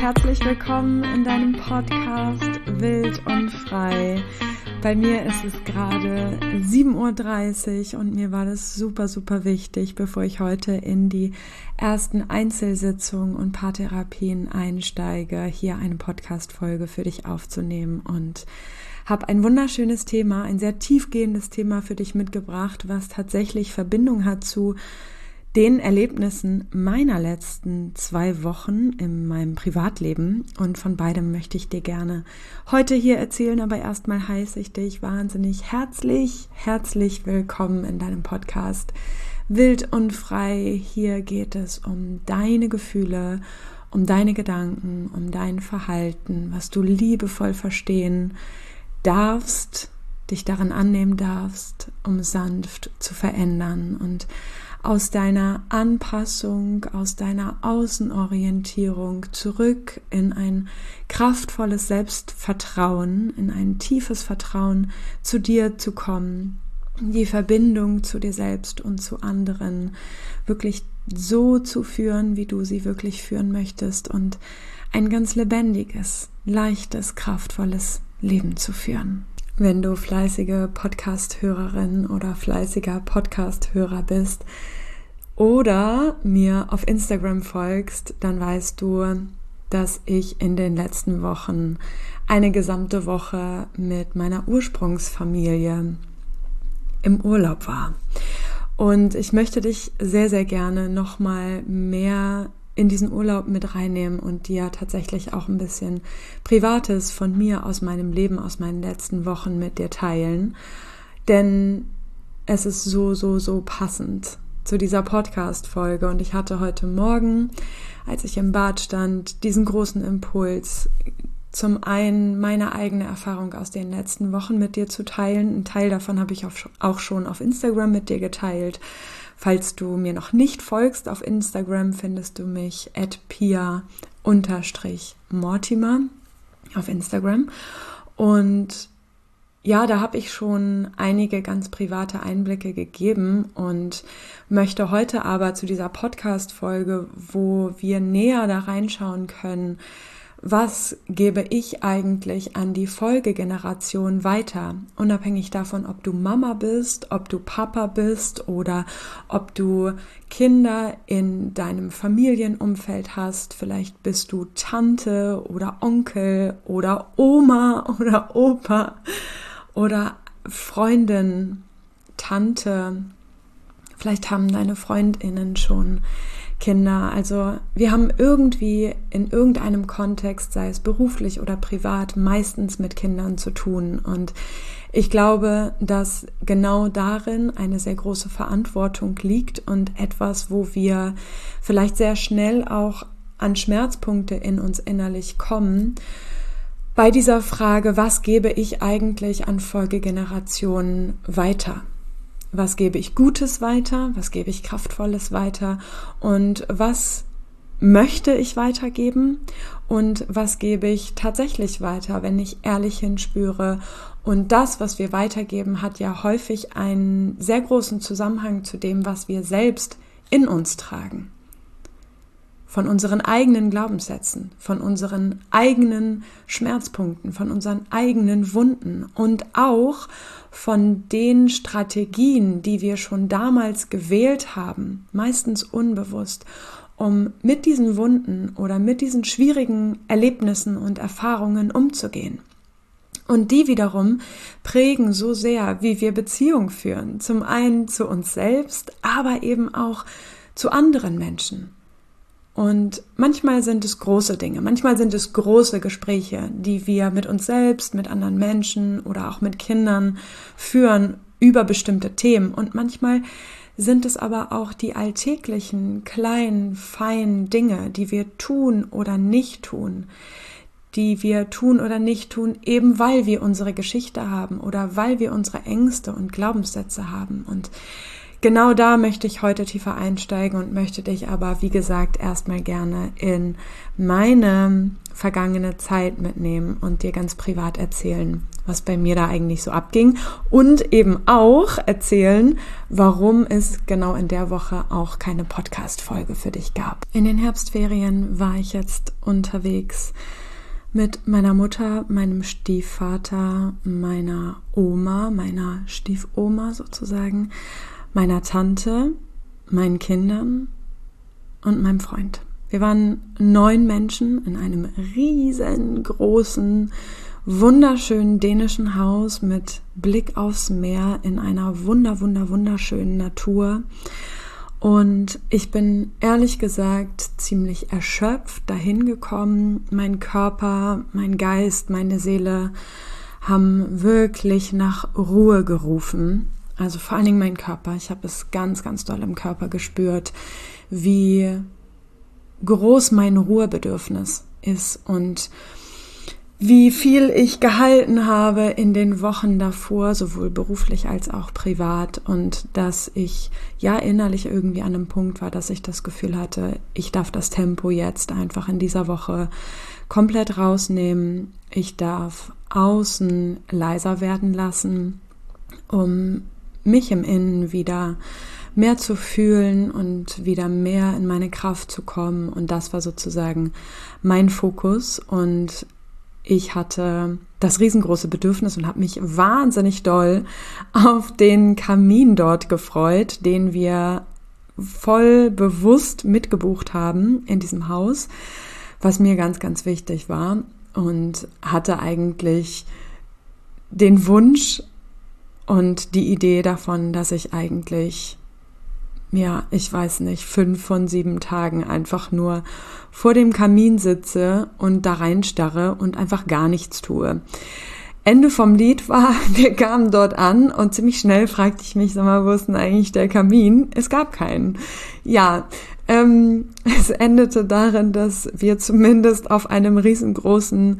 herzlich willkommen in deinem Podcast Wild und Frei. Bei mir ist es gerade 7:30 Uhr und mir war das super, super wichtig, bevor ich heute in die ersten Einzelsitzungen und Paartherapien einsteige, hier eine Podcast-Folge für dich aufzunehmen und habe ein wunderschönes Thema, ein sehr tiefgehendes Thema für dich mitgebracht, was tatsächlich Verbindung hat zu den Erlebnissen meiner letzten 2 Wochen in meinem Privatleben, und von beidem möchte ich dir gerne heute hier erzählen, aber erstmal heiße ich dich wahnsinnig herzlich willkommen in deinem Podcast Wild und Frei. Hier geht es um deine Gefühle, um deine Gedanken, um dein Verhalten, was du liebevoll verstehen darfst, dich darin annehmen darfst, um sanft zu verändern und aus deiner Anpassung, aus deiner Außenorientierung zurück in ein kraftvolles Selbstvertrauen, in ein tiefes Vertrauen zu dir zu kommen, die Verbindung zu dir selbst und zu anderen wirklich so zu führen, wie du sie wirklich führen möchtest und ein ganz lebendiges, leichtes, kraftvolles Leben zu führen. Wenn du fleißige Podcast-Hörerin oder fleißiger Podcast-Hörer bist oder mir auf Instagram folgst, dann weißt du, dass ich in den letzten Wochen eine gesamte Woche mit meiner Ursprungsfamilie im Urlaub war. Und ich möchte dich sehr, sehr gerne nochmal mehr in diesen Urlaub mit reinnehmen und dir tatsächlich auch ein bisschen Privates von mir aus meinem Leben, aus meinen letzten Wochen mit dir teilen. Denn es ist so passend zu dieser Podcast-Folge. Und ich hatte heute Morgen, als ich im Bad stand, diesen großen Impuls, zum einen meine eigene Erfahrung aus den letzten Wochen mit dir zu teilen. Ein Teil davon habe ich auch schon auf Instagram mit dir geteilt. Falls du mir noch nicht folgst auf Instagram, findest du mich @pia_mortimer auf Instagram. Und ja, da habe ich schon einige ganz private Einblicke gegeben und möchte heute aber zu dieser Podcast-Folge, wo wir näher da reinschauen können, was gebe ich eigentlich an die Folgegeneration weiter? Unabhängig davon, ob du Mama bist, ob du Papa bist oder ob du Kinder in deinem Familienumfeld hast. Vielleicht bist du Tante oder Onkel oder Oma oder Opa oder Freundin, Tante. Vielleicht haben deine FreundInnen schon Kinder. Also wir haben irgendwie in irgendeinem Kontext, sei es beruflich oder privat, meistens mit Kindern zu tun. Und ich glaube, dass genau darin eine sehr große Verantwortung liegt und etwas, wo wir vielleicht sehr schnell auch an Schmerzpunkte in uns innerlich kommen, bei dieser Frage, was gebe ich eigentlich an Folgegenerationen weiter? Was gebe ich Gutes weiter? Was gebe ich Kraftvolles weiter? Und was möchte ich weitergeben? Und was gebe ich tatsächlich weiter, wenn ich ehrlich hinspüre? Und das, was wir weitergeben, hat ja häufig einen sehr großen Zusammenhang zu dem, was wir selbst in uns tragen. Von unseren eigenen Glaubenssätzen, von unseren eigenen Schmerzpunkten, von unseren eigenen Wunden und auch von den Strategien, die wir schon damals gewählt haben, meistens unbewusst, um mit diesen Wunden oder mit diesen schwierigen Erlebnissen und Erfahrungen umzugehen. Und die wiederum prägen so sehr, wie wir Beziehung führen, zum einen zu uns selbst, aber eben auch zu anderen Menschen. Und manchmal sind es große Dinge, manchmal sind es große Gespräche, die wir mit uns selbst, mit anderen Menschen oder auch mit Kindern führen über bestimmte Themen. Und manchmal sind es aber auch die alltäglichen, kleinen, feinen Dinge, die wir tun oder nicht tun, eben weil wir unsere Geschichte haben oder weil wir unsere Ängste und Glaubenssätze haben. Und genau da möchte ich heute tiefer einsteigen und möchte dich aber, wie gesagt, erstmal gerne in meine vergangene Zeit mitnehmen und dir ganz privat erzählen, was bei mir da eigentlich so abging und eben auch erzählen, warum es genau in der Woche auch keine Podcast-Folge für dich gab. In den Herbstferien war ich jetzt unterwegs mit meiner Mutter, meinem Stiefvater, meiner Oma, meiner Stiefoma sozusagen, meiner Tante, meinen Kindern und meinem Freund. Wir waren 9 Menschen in einem riesengroßen, wunderschönen dänischen Haus mit Blick aufs Meer in einer wunderschönen Natur. Und ich bin ehrlich gesagt ziemlich erschöpft dahin gekommen. Mein Körper, mein Geist, meine Seele haben wirklich nach Ruhe gerufen. Also vor allen Dingen mein Körper. Ich habe es ganz doll im Körper gespürt, wie groß mein Ruhebedürfnis ist und wie viel ich gehalten habe in den Wochen davor, sowohl beruflich als auch privat, und dass ich ja innerlich irgendwie an einem Punkt war, dass ich das Gefühl hatte, ich darf das Tempo jetzt einfach in dieser Woche komplett rausnehmen. Ich darf außen leiser werden lassen, um mich im Innen wieder mehr zu fühlen und wieder mehr in meine Kraft zu kommen. Und das war sozusagen mein Fokus. Und ich hatte das riesengroße Bedürfnis und habe mich wahnsinnig doll auf den Kamin dort gefreut, den wir voll bewusst mitgebucht haben in diesem Haus, was mir ganz wichtig war, und hatte eigentlich den Wunsch und die Idee davon, dass ich eigentlich, ja, ich weiß nicht, 5 von 7 Tagen einfach nur vor dem Kamin sitze und da reinstarre und einfach gar nichts tue. Ende vom Lied war, wir kamen dort an und ziemlich schnell fragte ich mich, sag mal, wo ist denn eigentlich der Kamin? Es gab keinen. Ja, es endete darin, dass wir zumindest auf einem riesengroßen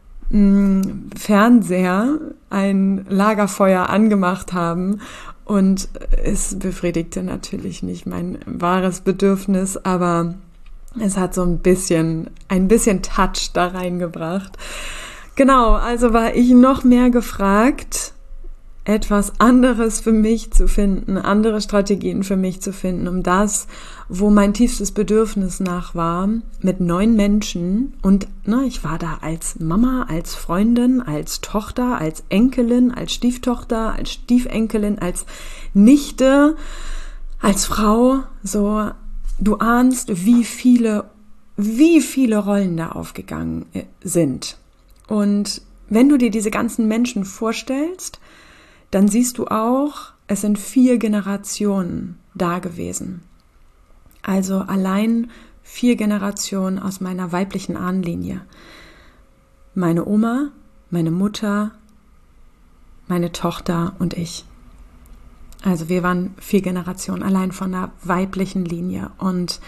Fernseher ein Lagerfeuer angemacht haben, und es befriedigte natürlich nicht mein wahres Bedürfnis, aber es hat so ein bisschen Touch da reingebracht. Genau, also war ich noch mehr gefragt, etwas anderes für mich zu finden, andere Strategien für mich zu finden, um das, wo mein tiefstes Bedürfnis nach war, mit 9 Menschen, und ich war da als Mama, als Freundin, als Tochter, als Enkelin, als Stieftochter, als Stiefenkelin, als Nichte, als Frau, so, du ahnst, wie viele Rollen da aufgegangen sind. Und wenn du dir diese ganzen Menschen vorstellst, dann siehst du auch, es sind 4 Generationen da gewesen. Also allein 4 Generationen aus meiner weiblichen Ahnenlinie. Meine Oma, meine Mutter, meine Tochter und ich. Also wir waren 4 Generationen allein von der weiblichen Linie. Und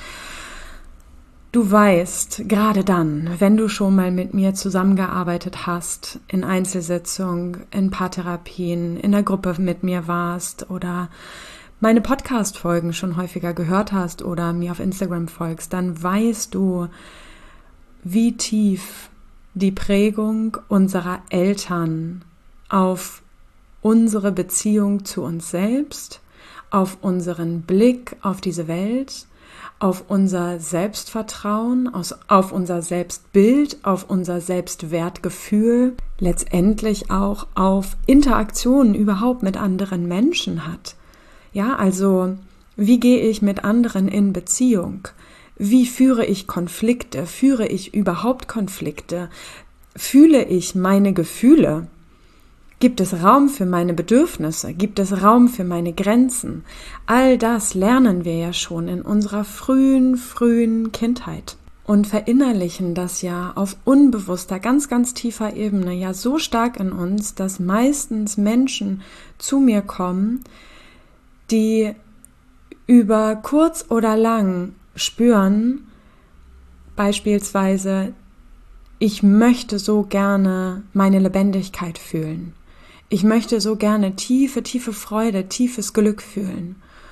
du weißt, gerade dann, wenn du schon mal mit mir zusammengearbeitet hast, in Einzelsitzung, in Paartherapien, in der Gruppe mit mir warst oder meine Podcast-Folgen schon häufiger gehört hast oder mir auf Instagram folgst, dann weißt du, wie tief die Prägung unserer Eltern auf unsere Beziehung zu uns selbst, auf unseren Blick auf diese Welt, auf unser Selbstvertrauen, auf unser Selbstbild, auf unser Selbstwertgefühl, letztendlich auch auf Interaktionen überhaupt mit anderen Menschen hat. Ja, also wie gehe ich mit anderen in Beziehung? Wie führe ich Konflikte? Führe ich überhaupt Konflikte? Fühle ich meine Gefühle? Gibt es Raum für meine Bedürfnisse? Gibt es Raum für meine Grenzen? All das lernen wir ja schon in unserer frühen Kindheit und verinnerlichen das ja auf unbewusster, ganz tiefer Ebene ja so stark in uns, dass meistens Menschen zu mir kommen, die über kurz oder lang spüren, beispielsweise, ich möchte so gerne meine Lebendigkeit fühlen. Ich möchte so gerne tiefe Freude, tiefes Glück fühlen.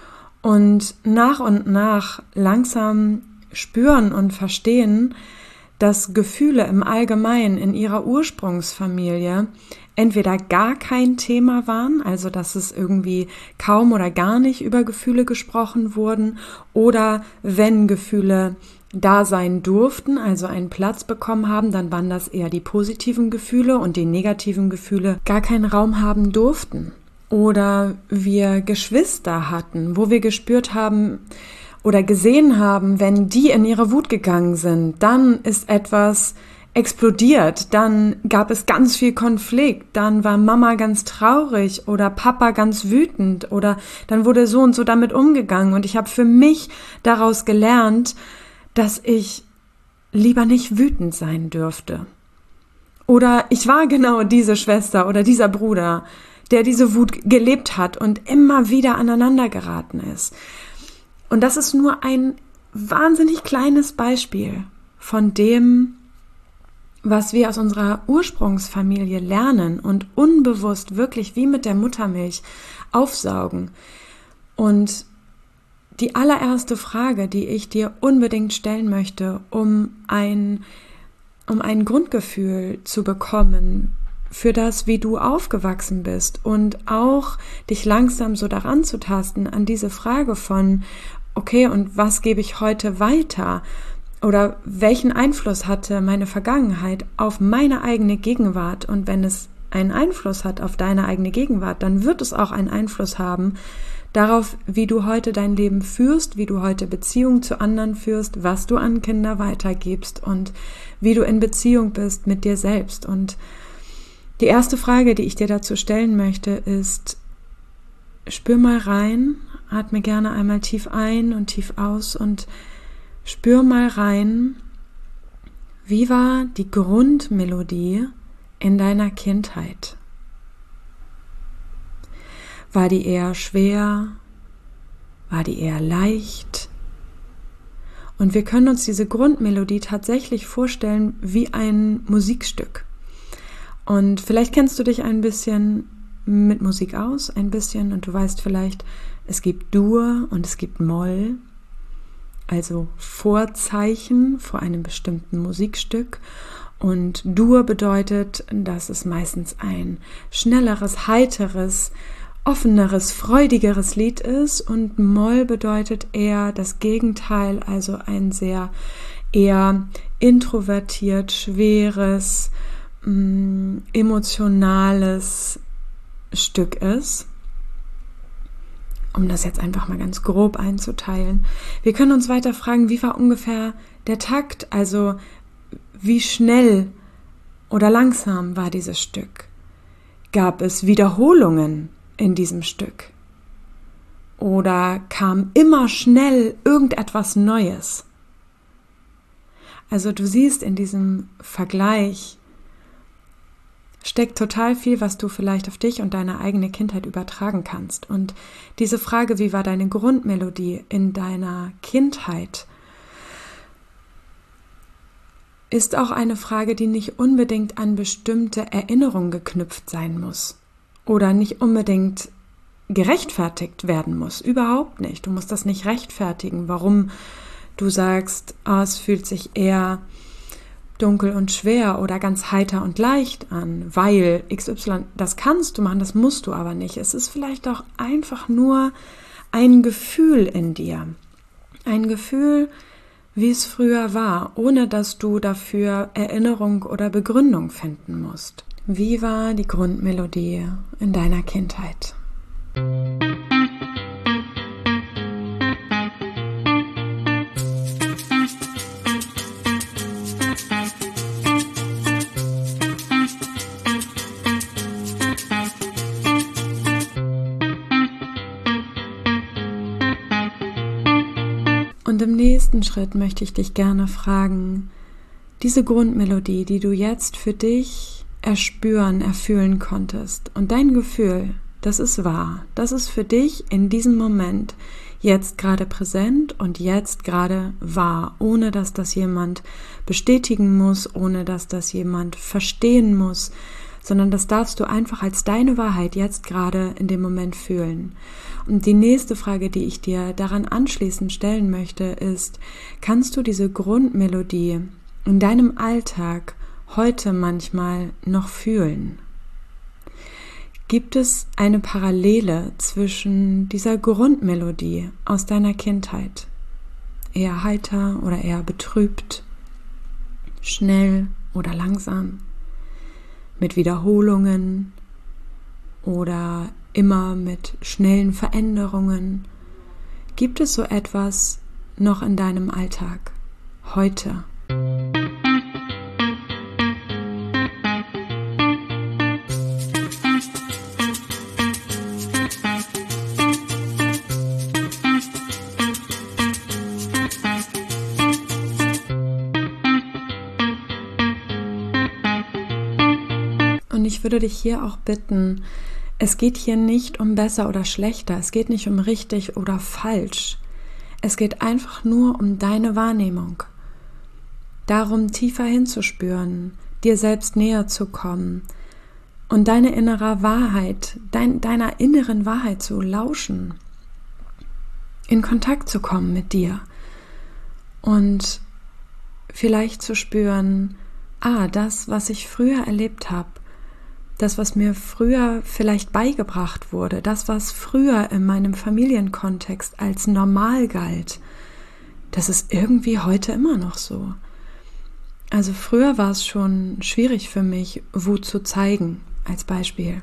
und nach langsam spüren und verstehen, dass Gefühle im Allgemeinen in ihrer Ursprungsfamilie entweder gar kein Thema waren, also dass es irgendwie kaum oder gar nicht über Gefühle gesprochen wurden, oder wenn Gefühle da sein durften, also einen Platz bekommen haben, dann waren das eher die positiven Gefühle und die negativen Gefühle gar keinen Raum haben durften. Oder wir Geschwister hatten, wo wir gespürt haben oder gesehen haben, wenn die in ihre Wut gegangen sind, dann ist etwas explodiert, dann gab es ganz viel Konflikt, dann war Mama ganz traurig oder Papa ganz wütend oder dann wurde so und so damit umgegangen und ich habe für mich daraus gelernt, dass ich lieber nicht wütend sein dürfte. Oder ich war genau diese Schwester oder dieser Bruder, der diese Wut gelebt hat und immer wieder aneinander geraten ist. Und das ist nur ein wahnsinnig kleines Beispiel von dem, was wir aus unserer Ursprungsfamilie lernen und unbewusst wirklich wie mit der Muttermilch aufsaugen. Und die allererste Frage, die ich dir unbedingt stellen möchte, um ein Grundgefühl zu bekommen für das, wie du aufgewachsen bist und auch dich langsam so daran zu tasten an diese Frage von, okay, und was gebe ich heute weiter? Oder welchen Einfluss hatte meine Vergangenheit auf meine eigene Gegenwart? Und wenn es einen Einfluss hat auf deine eigene Gegenwart, dann wird es auch einen Einfluss haben darauf, wie du heute dein Leben führst, wie du heute Beziehungen zu anderen führst, was du an Kinder weitergibst und wie du in Beziehung bist mit dir selbst. Und die erste Frage, die ich dir dazu stellen möchte, ist, spür mal rein, atme gerne einmal tief ein und tief aus und spür mal rein, wie war die Grundmelodie in deiner Kindheit? War die eher schwer? War die eher leicht? Und wir können uns diese Grundmelodie tatsächlich vorstellen wie ein Musikstück. Und vielleicht kennst du dich ein bisschen mit Musik aus, ein bisschen, und du weißt vielleicht, es gibt Dur und es gibt Moll. Also Vorzeichen vor einem bestimmten Musikstück. Und Dur bedeutet, dass es meistens ein schnelleres, heiteres, offeneres, freudigeres Lied ist. Und Moll bedeutet eher das Gegenteil, also ein sehr eher introvertiert, schweres, emotionales Stück ist. Um das jetzt einfach mal ganz grob einzuteilen. Wir können uns weiter fragen, wie war ungefähr der Takt, also wie schnell oder langsam war dieses Stück? Gab es Wiederholungen in diesem Stück? Oder kam immer schnell irgendetwas Neues? Also du siehst in diesem Vergleich steckt total viel, was du vielleicht auf dich und deine eigene Kindheit übertragen kannst. Und diese Frage, wie war deine Grundmelodie in deiner Kindheit, ist auch eine Frage, die nicht unbedingt an bestimmte Erinnerungen geknüpft sein muss oder nicht unbedingt gerechtfertigt werden muss. Überhaupt nicht. Du musst das nicht rechtfertigen, warum du sagst, es fühlt sich eher dunkel und schwer oder ganz heiter und leicht an, weil XY, das kannst du machen, das musst du aber nicht. Es ist vielleicht auch einfach nur ein Gefühl in dir. Ein Gefühl, wie es früher war, ohne dass du dafür Erinnerung oder Begründung finden musst. Wie war die Grundmelodie in deiner Kindheit? Und im nächsten Schritt möchte ich dich gerne fragen, diese Grundmelodie, die du jetzt für dich erspüren, erfühlen konntest und dein Gefühl, das ist wahr, das ist für dich in diesem Moment jetzt gerade präsent und jetzt gerade wahr, ohne dass das jemand bestätigen muss, ohne dass das jemand verstehen muss, sondern das darfst du einfach als deine Wahrheit jetzt gerade in dem Moment fühlen. Und die nächste Frage, die ich dir daran anschließend stellen möchte, ist, kannst du diese Grundmelodie in deinem Alltag heute manchmal noch fühlen? Gibt es eine Parallele zwischen dieser Grundmelodie aus deiner Kindheit? Eher heiter oder eher betrübt? Schnell oder langsam? Mit Wiederholungen oder immer mit schnellen Veränderungen? Gibt es so etwas noch in deinem Alltag heute? Und ich würde dich hier auch bitten, es geht hier nicht um besser oder schlechter, es geht nicht um richtig oder falsch. Es geht einfach nur um deine Wahrnehmung. Darum, tiefer hinzuspüren, dir selbst näher zu kommen und deine innere Wahrheit, deiner inneren Wahrheit zu lauschen, in Kontakt zu kommen mit dir und vielleicht zu spüren, das, was ich früher erlebt habe, das, was mir früher vielleicht beigebracht wurde, das, was früher in meinem Familienkontext als normal galt, das ist irgendwie heute immer noch so. Also früher war es schon schwierig für mich, Wut zu zeigen, als Beispiel.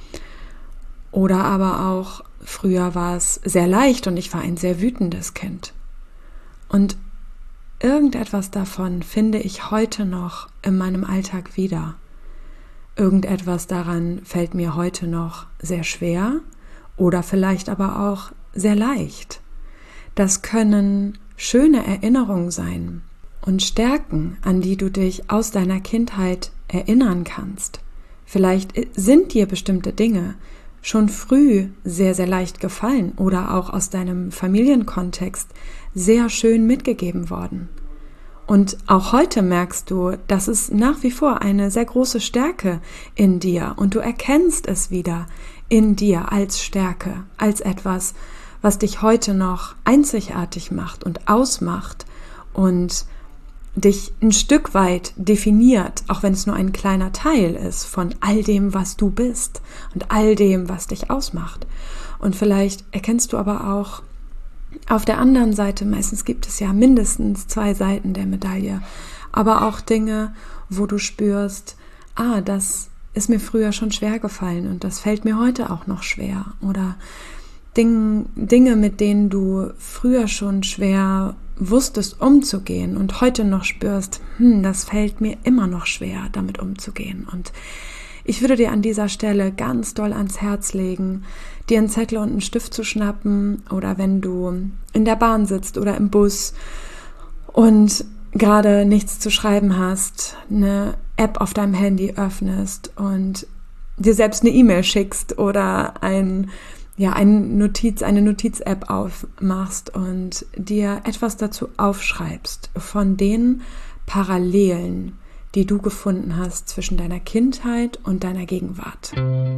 Oder aber auch, früher war es sehr leicht und ich war ein sehr wütendes Kind. Und irgendetwas davon finde ich heute noch in meinem Alltag wieder. Irgendetwas daran fällt mir heute noch sehr schwer oder vielleicht aber auch sehr leicht. Das können schöne Erinnerungen sein und Stärken, an die du dich aus deiner Kindheit erinnern kannst. Vielleicht sind dir bestimmte Dinge schon früh sehr, sehr leicht gefallen oder auch aus deinem Familienkontext sehr schön mitgegeben worden. Und auch heute merkst du, das ist nach wie vor eine sehr große Stärke in dir und du erkennst es wieder in dir als Stärke, als etwas, was dich heute noch einzigartig macht und ausmacht und dich ein Stück weit definiert, auch wenn es nur ein kleiner Teil ist von all dem, was du bist und all dem, was dich ausmacht. Und vielleicht erkennst du aber auch auf der anderen Seite, meistens gibt es ja mindestens 2 Seiten der Medaille, aber auch Dinge, wo du spürst, das ist mir früher schon schwer gefallen und das fällt mir heute auch noch schwer. Oder Dinge, mit denen du früher schon schwer wusstest umzugehen und heute noch spürst, das fällt mir immer noch schwer, damit umzugehen. Und ich würde dir an dieser Stelle ganz doll ans Herz legen, dir einen Zettel und einen Stift zu schnappen oder wenn du in der Bahn sitzt oder im Bus und gerade nichts zu schreiben hast, eine App auf deinem Handy öffnest und dir selbst eine E-Mail schickst oder eine Notiz-App aufmachst und dir etwas dazu aufschreibst von den Parallelen, die du gefunden hast zwischen deiner Kindheit und deiner Gegenwart.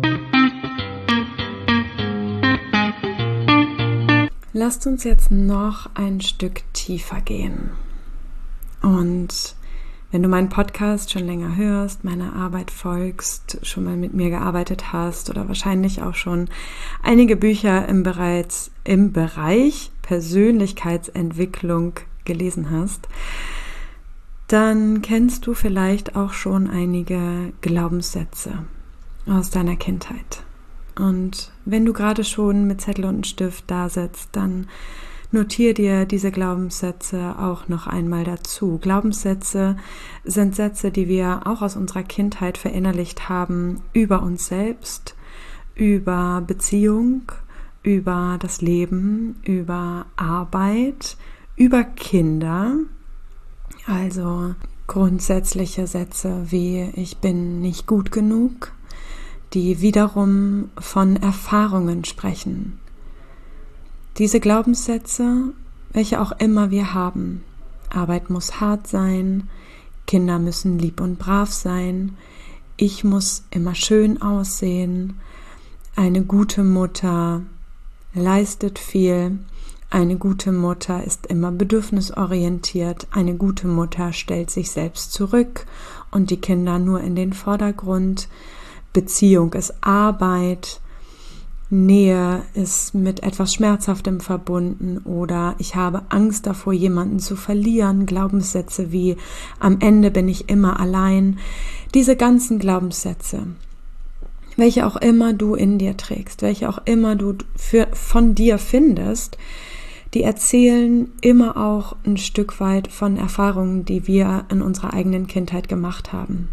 Lasst uns jetzt noch ein Stück tiefer gehen. Und wenn du meinen Podcast schon länger hörst, meiner Arbeit folgst, schon mal mit mir gearbeitet hast oder wahrscheinlich auch schon einige Bücher im Bereich Persönlichkeitsentwicklung gelesen hast, dann kennst du vielleicht auch schon einige Glaubenssätze aus deiner Kindheit. Und wenn du gerade schon mit Zettel und Stift da sitzt, dann notiere dir diese Glaubenssätze auch noch einmal dazu. Glaubenssätze sind Sätze, die wir auch aus unserer Kindheit verinnerlicht haben über uns selbst, über Beziehung, über das Leben, über Arbeit, über Kinder. Also grundsätzliche Sätze wie ich bin nicht gut genug, die wiederum von Erfahrungen sprechen. Diese Glaubenssätze, welche auch immer wir haben, Arbeit muss hart sein, Kinder müssen lieb und brav sein, ich muss immer schön aussehen, eine gute Mutter leistet viel, eine gute Mutter ist immer bedürfnisorientiert, eine gute Mutter stellt sich selbst zurück und die Kinder nur in den Vordergrund, Beziehung ist Arbeit, Nähe ist mit etwas Schmerzhaftem verbunden oder ich habe Angst davor, jemanden zu verlieren. Glaubenssätze wie am Ende bin ich immer allein. Diese ganzen Glaubenssätze, welche auch immer du in dir trägst, welche auch immer du von dir findest, die erzählen immer auch ein Stück weit von Erfahrungen, die wir in unserer eigenen Kindheit gemacht haben.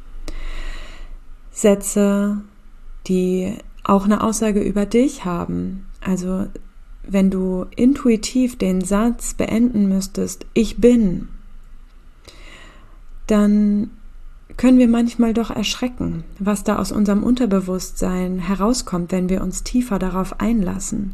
Sätze, die auch eine Aussage über dich haben. Also wenn du intuitiv den Satz beenden müsstest, ich bin, dann können wir manchmal doch erschrecken, was da aus unserem Unterbewusstsein herauskommt, wenn wir uns tiefer darauf einlassen.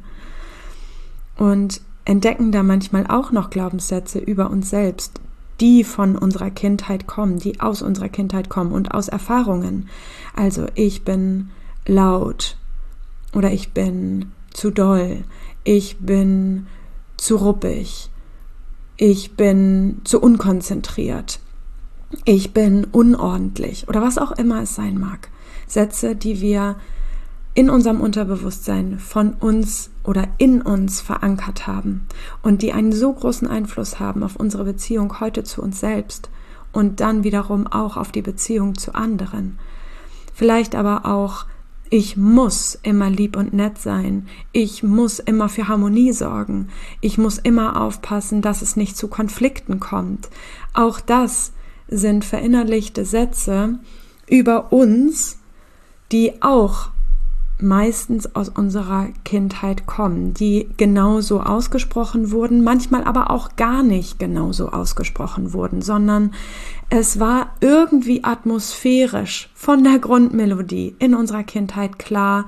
Und entdecken da manchmal auch noch Glaubenssätze über uns selbst, die von unserer Kindheit kommen, die aus unserer Kindheit kommen und aus Erfahrungen. Also ich bin laut oder ich bin zu doll, ich bin zu ruppig, ich bin zu unkonzentriert, ich bin unordentlich oder was auch immer es sein mag. Sätze, die wir in unserem Unterbewusstsein von uns oder in uns verankert haben und die einen so großen Einfluss haben auf unsere Beziehung heute zu uns selbst und dann wiederum auch auf die Beziehung zu anderen. Vielleicht aber auch, ich muss immer lieb und nett sein, ich muss immer für Harmonie sorgen, ich muss immer aufpassen, dass es nicht zu Konflikten kommt. Auch das sind verinnerlichte Sätze über uns, die auch meistens aus unserer Kindheit kommen, die genauso ausgesprochen wurden, manchmal aber auch gar nicht genauso ausgesprochen wurden, sondern es war irgendwie atmosphärisch von der Grundmelodie in unserer Kindheit klar,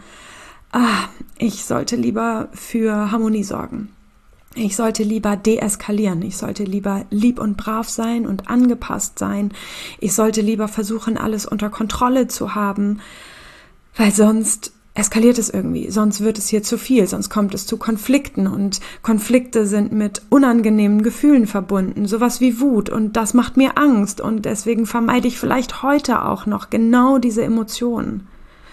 ich sollte lieber für Harmonie sorgen. Ich sollte lieber deeskalieren, ich sollte lieber lieb und brav sein und angepasst sein, ich sollte lieber versuchen, alles unter Kontrolle zu haben, weil sonst eskaliert es irgendwie, sonst wird es hier zu viel, sonst kommt es zu Konflikten und Konflikte sind mit unangenehmen Gefühlen verbunden, sowas wie Wut und das macht mir Angst und deswegen vermeide ich vielleicht heute auch noch genau diese Emotionen.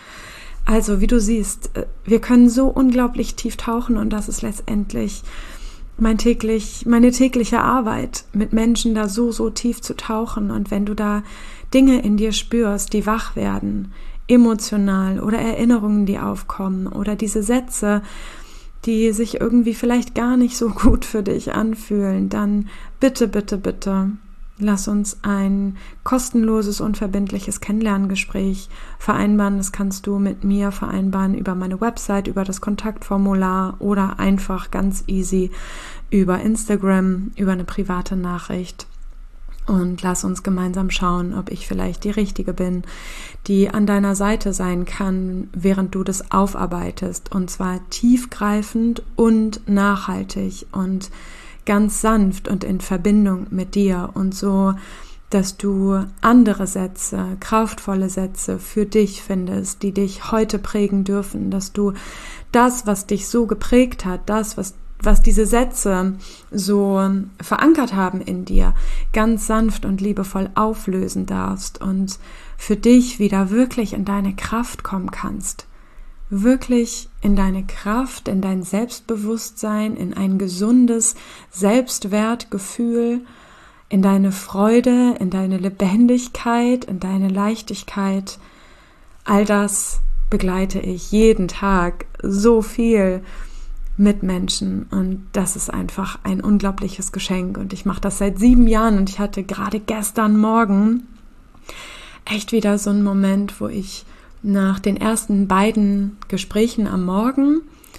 Also wie du siehst, wir können so unglaublich tief tauchen und das ist letztendlich meine tägliche Arbeit, mit Menschen da so tief zu tauchen und wenn du da Dinge in dir spürst, die wach werden, emotional oder Erinnerungen, die aufkommen oder diese Sätze, die sich irgendwie vielleicht gar nicht so gut für dich anfühlen, dann bitte, bitte, bitte lass uns ein kostenloses, unverbindliches Kennenlerngespräch vereinbaren. Das kannst du mit mir vereinbaren über meine Website, über das Kontaktformular oder einfach ganz easy über Instagram, über eine private Nachricht. Und lass uns gemeinsam schauen, ob ich vielleicht die Richtige bin, die an deiner Seite sein kann, während du das aufarbeitest. Und zwar tiefgreifend und nachhaltig und ganz sanft und in Verbindung mit dir. Und so, dass du andere Sätze, kraftvolle Sätze für dich findest, die dich heute prägen dürfen. Dass du das, was dich so geprägt hat, das, was diese Sätze so verankert haben in dir, ganz sanft und liebevoll auflösen darfst und für dich wieder wirklich in deine Kraft kommen kannst. Wirklich in deine Kraft, in dein Selbstbewusstsein, in ein gesundes Selbstwertgefühl, in deine Freude, in deine Lebendigkeit, in deine Leichtigkeit. All das begleite ich jeden Tag so viel mit Menschen und das ist einfach ein unglaubliches Geschenk und ich mache das seit 7 Jahren und ich hatte gerade gestern Morgen echt wieder so einen Moment, wo ich nach den ersten beiden Gesprächen am Morgen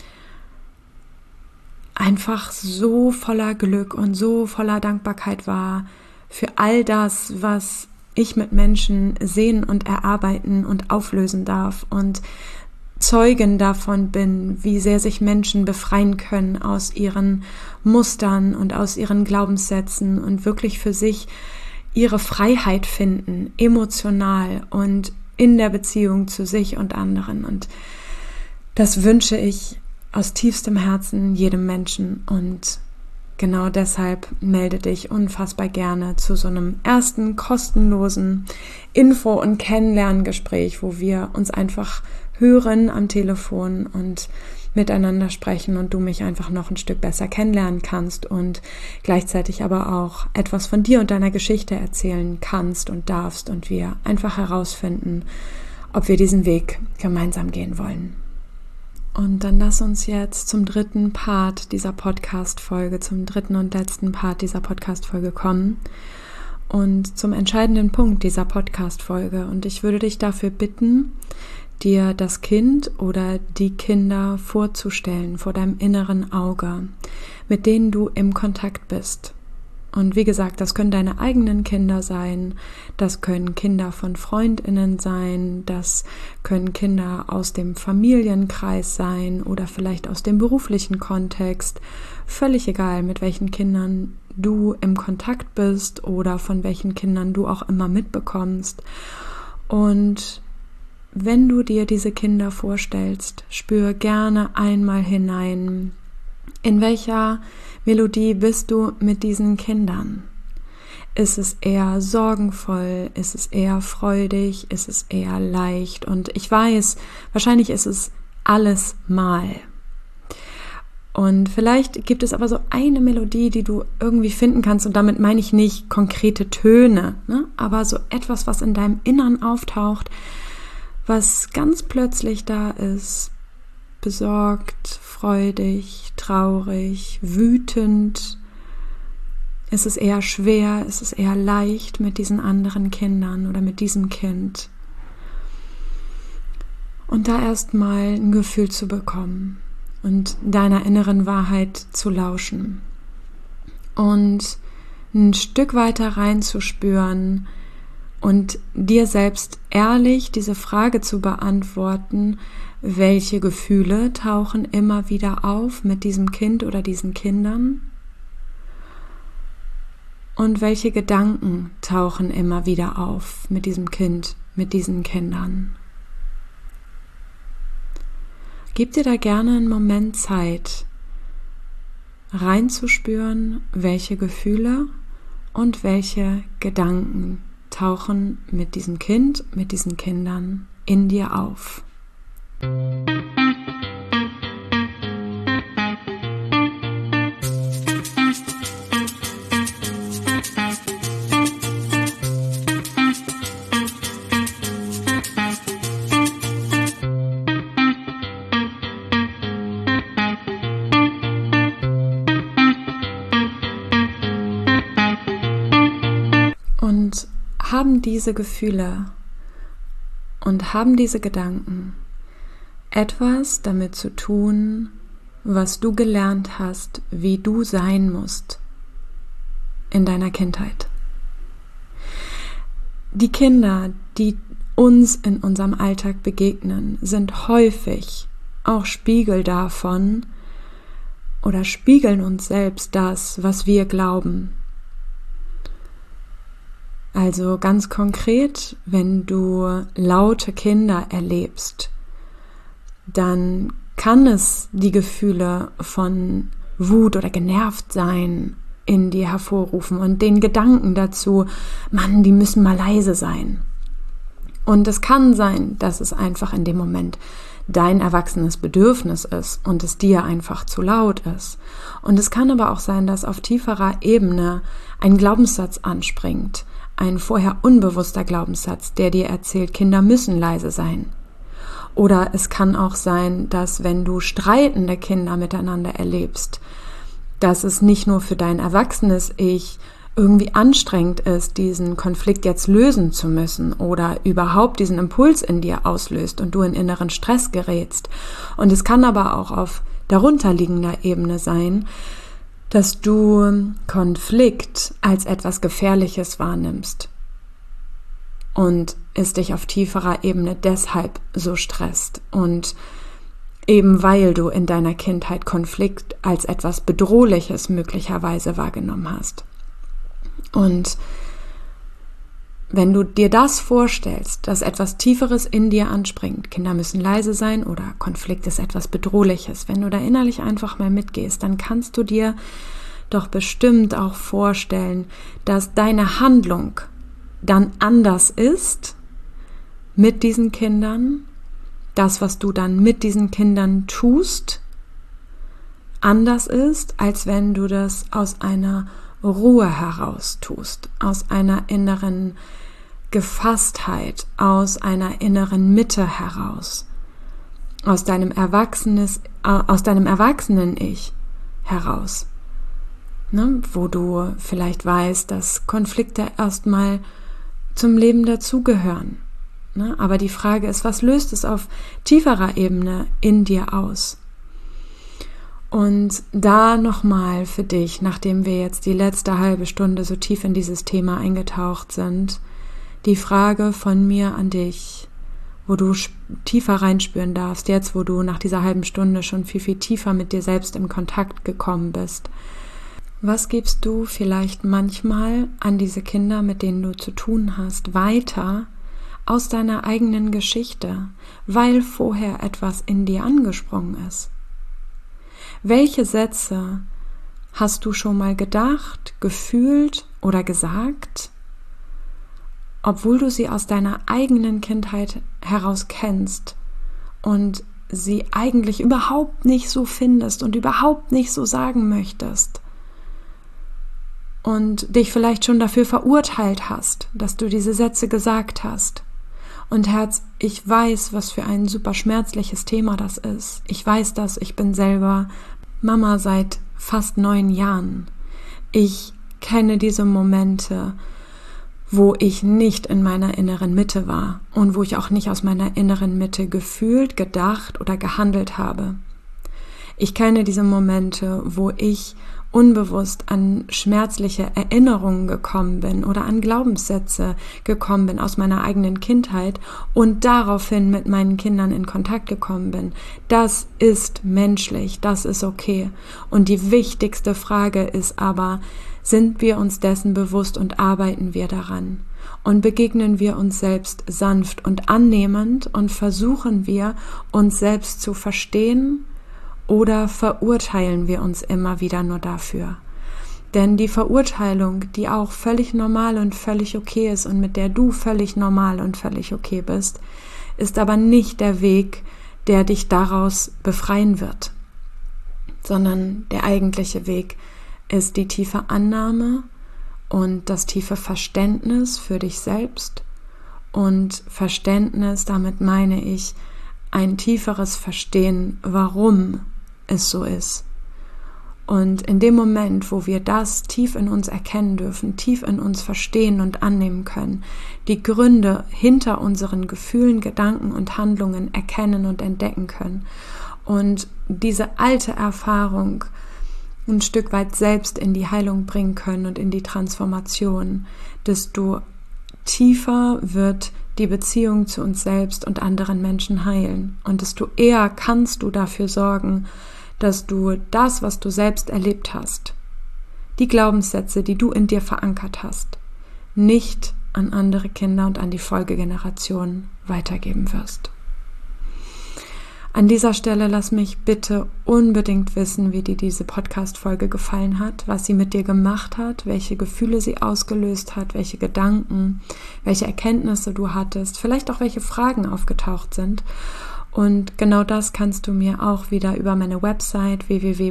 einfach so voller Glück und so voller Dankbarkeit war für all das, was ich mit Menschen sehen und erarbeiten und auflösen darf und Zeugen davon bin, wie sehr sich Menschen befreien können aus ihren Mustern und aus ihren Glaubenssätzen und wirklich für sich ihre Freiheit finden, emotional und in der Beziehung zu sich und anderen. Und das wünsche ich aus tiefstem Herzen jedem Menschen. Und genau deshalb melde dich unfassbar gerne zu so einem ersten kostenlosen Info- und Kennenlerngespräch, wo wir uns einfach hören am Telefon und miteinander sprechen und du mich einfach noch ein Stück besser kennenlernen kannst und gleichzeitig aber auch etwas von dir und deiner Geschichte erzählen kannst und darfst und wir einfach herausfinden, ob wir diesen Weg gemeinsam gehen wollen. Und dann lass uns jetzt zum dritten Part dieser Podcast-Folge, zum dritten und letzten Part dieser Podcast-Folge kommen und zum entscheidenden Punkt dieser Podcast-Folge. Und ich würde dich dafür bitten, dir das Kind oder die Kinder vorzustellen vor deinem inneren Auge, mit denen du im Kontakt bist. Und wie gesagt, das können deine eigenen Kinder sein, das können Kinder von FreundInnen sein, das können Kinder aus dem Familienkreis sein oder vielleicht aus dem beruflichen Kontext. Völlig egal, mit welchen Kindern du im Kontakt bist oder von welchen Kindern du auch immer mitbekommst. Und wenn du dir diese Kinder vorstellst, spür gerne einmal hinein, in welcher Melodie bist du mit diesen Kindern? Ist es eher sorgenvoll? Ist es eher freudig? Ist es eher leicht? Und ich weiß, wahrscheinlich ist es alles mal. Und vielleicht gibt es aber so eine Melodie, die du irgendwie finden kannst, und damit meine ich nicht konkrete Töne, ne? Aber so etwas, was in deinem Innern auftaucht, was ganz plötzlich da ist, besorgt, freudig, traurig, wütend. Ist es eher schwer, ist es eher leicht mit diesen anderen Kindern oder mit diesem Kind? Und da erstmal ein Gefühl zu bekommen und deiner inneren Wahrheit zu lauschen und ein Stück weiter reinzuspüren, und dir selbst ehrlich diese Frage zu beantworten, welche Gefühle tauchen immer wieder auf mit diesem Kind oder diesen Kindern? Und welche Gedanken tauchen immer wieder auf mit diesem Kind, mit diesen Kindern? Gib dir da gerne einen Moment Zeit, reinzuspüren, welche Gefühle und welche Gedanken tauchen mit diesem Kind, mit diesen Kindern in dir auf. Und haben diese Gefühle und haben diese Gedanken etwas damit zu tun, was du gelernt hast, wie du sein musst in deiner Kindheit? Die Kinder, die uns in unserem Alltag begegnen, sind häufig auch Spiegel davon oder spiegeln uns selbst das, was wir glauben. Also ganz konkret, wenn du laute Kinder erlebst, dann kann es die Gefühle von Wut oder genervt sein in dir hervorrufen und den Gedanken dazu, Mann, die müssen mal leise sein. Und es kann sein, dass es einfach in dem Moment dein erwachsenes Bedürfnis ist und es dir einfach zu laut ist. Und es kann aber auch sein, dass auf tieferer Ebene ein Glaubenssatz anspringt, ein vorher unbewusster Glaubenssatz, der dir erzählt, Kinder müssen leise sein. Oder es kann auch sein, dass wenn du streitende Kinder miteinander erlebst, dass es nicht nur für dein erwachsenes Ich irgendwie anstrengend ist, diesen Konflikt jetzt lösen zu müssen oder überhaupt diesen Impuls in dir auslöst und du in inneren Stress gerätst. Und es kann aber auch auf darunterliegender Ebene sein, dass du Konflikt als etwas Gefährliches wahrnimmst und es dich auf tieferer Ebene deshalb so stresst und eben weil du in deiner Kindheit Konflikt als etwas Bedrohliches möglicherweise wahrgenommen hast. Und wenn du dir das vorstellst, dass etwas Tieferes in dir anspringt, Kinder müssen leise sein oder Konflikt ist etwas Bedrohliches, wenn du da innerlich einfach mal mitgehst, dann kannst du dir doch bestimmt auch vorstellen, dass deine Handlung dann anders ist mit diesen Kindern, das, was du dann mit diesen Kindern tust, anders ist, als wenn du das aus einer Ruhe heraus tust, aus einer inneren Gefasstheit, aus einer inneren Mitte heraus, aus deinem Erwachsenen-Ich heraus, ne? Wo du vielleicht weißt, dass Konflikte erstmal zum Leben dazugehören, ne? Aber die Frage ist, was löst es auf tieferer Ebene in dir aus? Und da nochmal für dich, nachdem wir jetzt die letzte halbe Stunde so tief in dieses Thema eingetaucht sind, die Frage von mir an dich, wo du tiefer reinspüren darfst, jetzt wo du nach dieser halben Stunde schon viel, viel tiefer mit dir selbst in Kontakt gekommen bist. Was gibst du vielleicht manchmal an diese Kinder, mit denen du zu tun hast, weiter aus deiner eigenen Geschichte, weil vorher etwas in dir angesprungen ist? Welche Sätze hast du schon mal gedacht, gefühlt oder gesagt, obwohl du sie aus deiner eigenen Kindheit heraus kennst und sie eigentlich überhaupt nicht so findest und überhaupt nicht so sagen möchtest und dich vielleicht schon dafür verurteilt hast, dass du diese Sätze gesagt hast. Und Herz, ich weiß, was für ein super schmerzliches Thema das ist. Ich weiß das, ich bin selber Mama seit fast 9 Jahren. Ich kenne diese Momente, wo ich nicht in meiner inneren Mitte war und wo ich auch nicht aus meiner inneren Mitte gefühlt, gedacht oder gehandelt habe. Ich kenne diese Momente, wo ich unbewusst an schmerzliche Erinnerungen gekommen bin oder an Glaubenssätze gekommen bin aus meiner eigenen Kindheit und daraufhin mit meinen Kindern in Kontakt gekommen bin. Das ist menschlich, das ist okay. Und die wichtigste Frage ist aber, sind wir uns dessen bewusst und arbeiten wir daran? Und begegnen wir uns selbst sanft und annehmend und versuchen wir, uns selbst zu verstehen? Oder verurteilen wir uns immer wieder nur dafür? Denn die Verurteilung, die auch völlig normal und völlig okay ist und mit der du völlig normal und völlig okay bist, ist aber nicht der Weg, der dich daraus befreien wird, sondern der eigentliche Weg ist die tiefe Annahme und das tiefe Verständnis für dich selbst. Und Verständnis, damit meine ich ein tieferes Verstehen, warum es so ist. Und in dem Moment, wo wir das tief in uns erkennen dürfen, tief in uns verstehen und annehmen können, die Gründe hinter unseren Gefühlen, Gedanken und Handlungen erkennen und entdecken können und diese alte Erfahrung ein Stück weit selbst in die Heilung bringen können und in die Transformation, desto tiefer wird die Beziehung zu uns selbst und anderen Menschen heilen. Und desto eher kannst du dafür sorgen, dass du das, was du selbst erlebt hast, die Glaubenssätze, die du in dir verankert hast, nicht an andere Kinder und an die Folgegenerationen weitergeben wirst. An dieser Stelle lass mich bitte unbedingt wissen, wie dir diese Podcast-Folge gefallen hat, was sie mit dir gemacht hat, welche Gefühle sie ausgelöst hat, welche Gedanken, welche Erkenntnisse du hattest, vielleicht auch welche Fragen aufgetaucht sind. Und genau das kannst du mir auch wieder über meine Website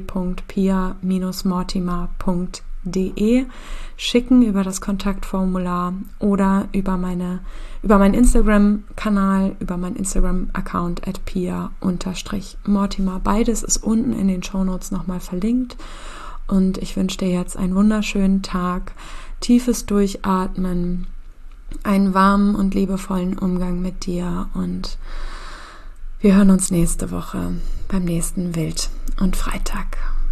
www.pia-mortimer.de schicken, über das Kontaktformular oder über meinen Instagram-Kanal, über meinen Instagram-Account @pia_mortimer. Beides ist unten in den Shownotes nochmal verlinkt. Und ich wünsche dir jetzt einen wunderschönen Tag, tiefes Durchatmen, einen warmen und liebevollen Umgang mit dir und wir hören uns nächste Woche beim nächsten Wild- und Freitag.